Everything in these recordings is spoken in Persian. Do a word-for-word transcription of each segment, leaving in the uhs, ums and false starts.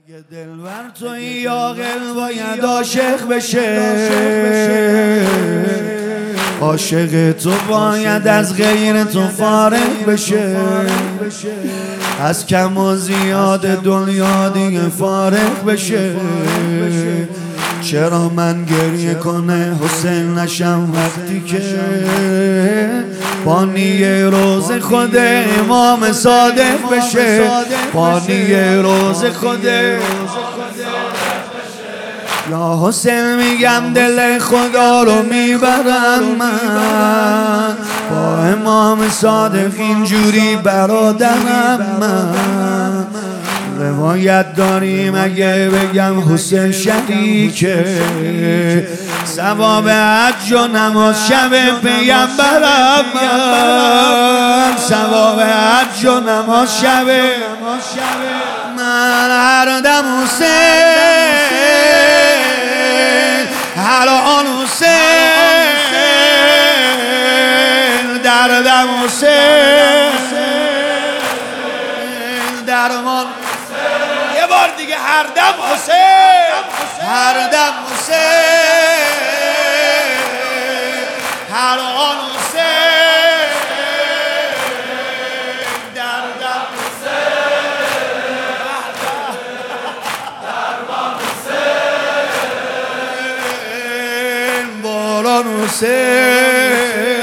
اگه دلبر توی عاقل باید عاشق بشه، عاشق تو باید از غیر تو فارغ بشه، از کم و زیاد دنیا دیگه فارغ بشه. چرا من گریه کنه حسین نشم وقتی که بانی روز خود امام صادق بشه، بانی روز خود. یا حسین میگم دل خدا رو میبرم من، با امام صادق اینجوری برادرم من. روایت داریم اگه بگم حسین شریکه، ثواب حج و نماز شب پیغمبرم من، ثواب حج و نماز شب من. هر دم حسین، هر آن حسین، در دم حسین، درمان. یه بار دیگه هر دم حسین، هر دم حسین، هر آن حسین، در دم حسین، درمان حسین، باران حسین.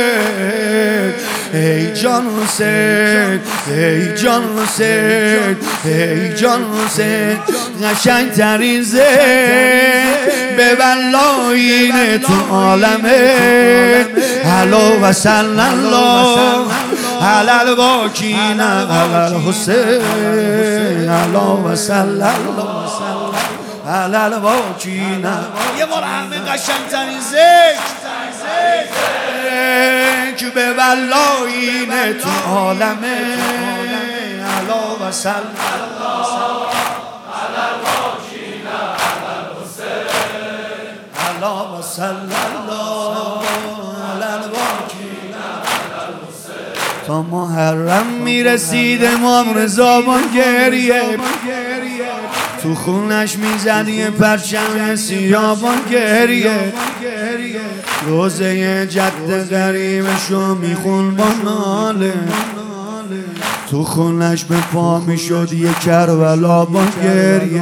ای جان حسین، ای جان حسین، ای جان حسین، قشنگ ترین ذکر به والله تو عالمه. هلا و صلی الله علی الواکین علی الحسین، هلا و صلی الله علی الواکین. یه بار همه قشنگ ترین ذکر که به والله تو عالمه. هلا و صلی الله علی الواکین علی الحسین، هلا و صلی الله علی الواکین علی الحسین. تا محرم میرسید امام رضا با گریه، تو خونش میزد یه پرچم سیاه با گریه، روزه جد غریبشو میخون با ناله، تو خونش به پا میشد یه کربلا با گریه.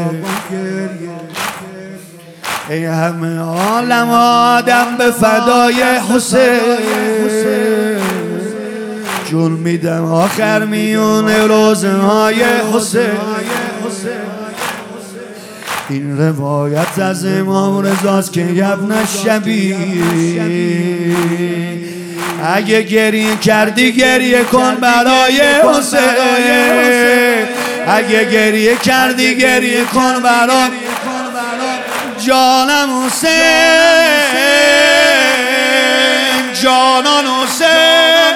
ای همه عالم آدم به فدای حسین، جون میدم آخر میون روزه های حسین. این روایت از امام رضاست که ابن شبی، اگه گریه کردی گریه کن برای حسین، اگه گریه کردی گریه کن برای جانم حسین، جانان حسین،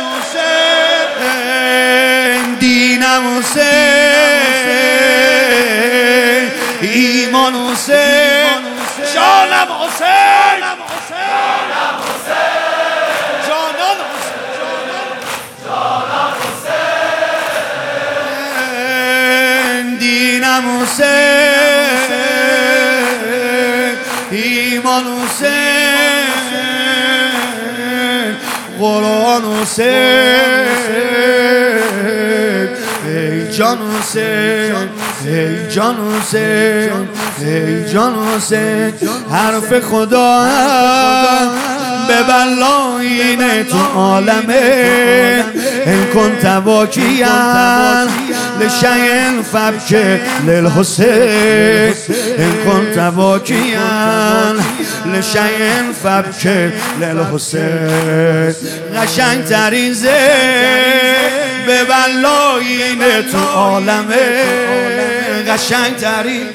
دینم حسین، ایمان حسین، جانم حسین، جانم حسین، جانان حسین، جانان حسین، دینم حسین، ایمان حسین، قرآن حسین. ای جان حسین، ای جان حسین، ای جان حسین، حرف خدا به والله تو عالمه. ان كنت واکیا لشیء فابکی للحسین، ان كنت واکیا لشیء فابکی للحسین. قشنگ ترین ذکر به والله تو عالمه، قشنگ ترین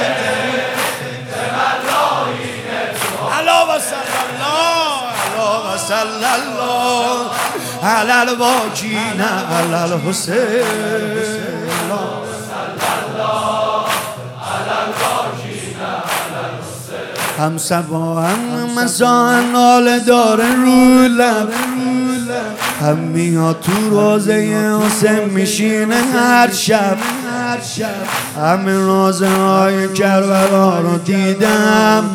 علا و صلی الله، علا و صلی الله علی الواکین علی الحسین، علا و صلی الله علی الواکین علی الحسین. هم صبا هم مسا ناله داره رو لب، هم میاد تو روزه حسین میشینه هر شب، همه رازهای کربلا رو دیدم.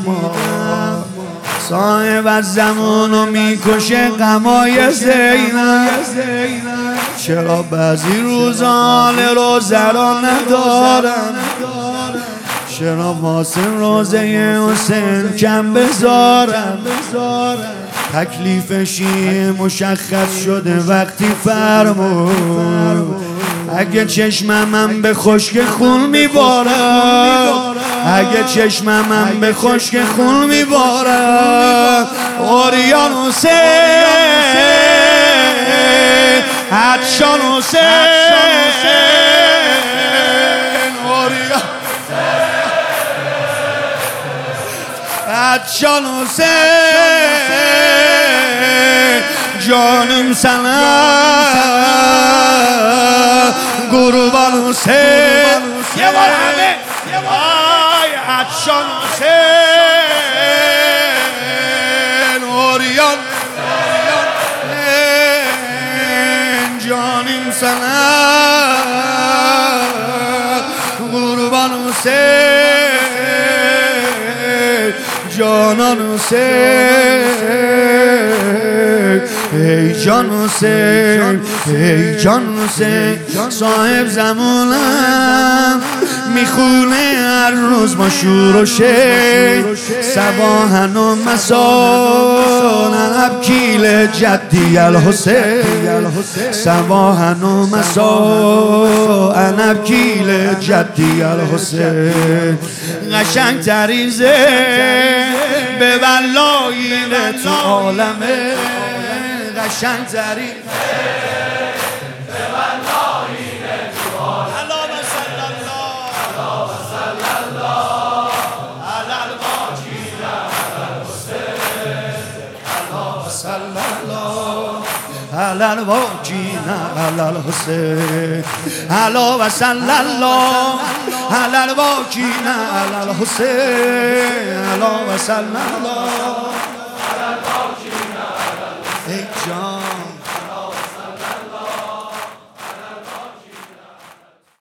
صاحب از زمانو میکشه غمای زینب. چرا بعضی روزان روزه را ندارم؟ چرا واسه روزه حسین کم بذارم؟ تکلیفش مشخص شده وقتی فرمود اگه چشمم به خشک خون میبارم، اگه چشمم به خشک خون میبارم. اوریان حسین، عطشان حسین، اوریان عطشان حسین، جانم سلام قربان حسین. یه بار همه آی عطشان حسین، اوریان جانم سلام قربان حسین، جانان حسین، ای جان حسین، ای جان حسین. صاحب زمانم میخونه هر روز با شور و شی، صباحن و مسان ابکیل جدی الحسین، صباحن و مسان ابکیل جدی الحسین. قشنگ تریزه به بلاین تو عالمه، قشنگ تریزه به بلاین تو عالمه. اللهم صل الله علی الواجین علی الحسین، اللهم صل الله علی الواجین علی الحسین، اللهم صل الله علی الواجین علی الحسین، اللهم صل الله علی الواجین علی الحسین. ای جان